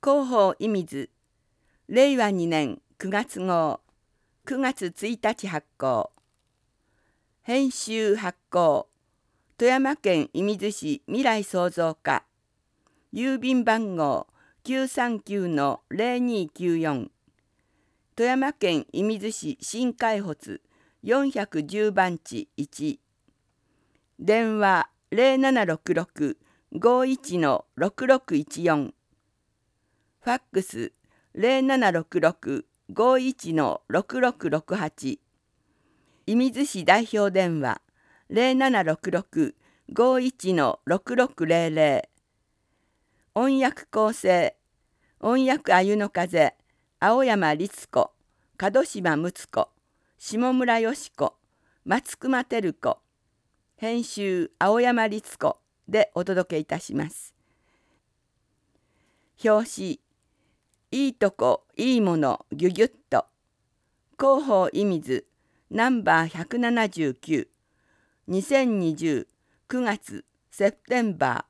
広報射水令和2年9月号9月1日発行。編集発行富山県射水市未来創造課郵便番号 939-0294 富山県射水市新海発410番地1電話 0766-51-6614 ファックス 0766-51-6668 射水市代表電話 0766-51-6600 音訳構成音訳あゆの風青山律子門島睦子下村よし子松隈照子編集青山律子でお届けいたします。表紙いいとこいいものギュギュッと広報射水ナンバー179 2020 9月セプテンバ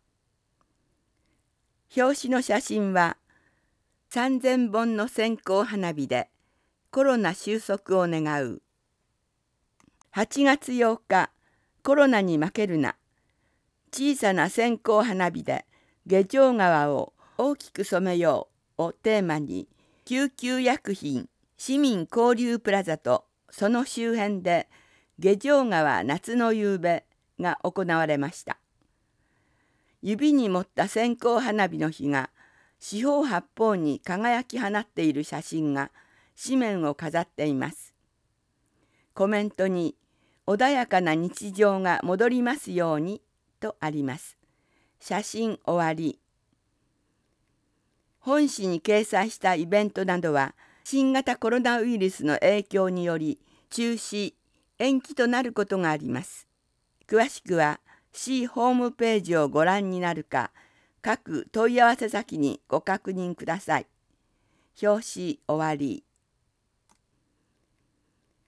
ー。表紙の写真は3000本の線香花火でコロナ収束を願う。8月8日コロナに負けるな小さな線香花火で下城川を大きく染めようをテーマに救急薬品市民交流プラザとその周辺で下城川夏の夕べが行われました。指に持った線香花火の火が四方八方に輝き放っている写真が紙面を飾っています。コメントに穏やかな日常が戻りますようにとあります。写真終わり。本誌に掲載したイベントなどは新型コロナウイルスの影響により中止・延期となることがあります。詳しくは市ホームページをご覧になるか各問い合わせ先にご確認ください。表紙終わり。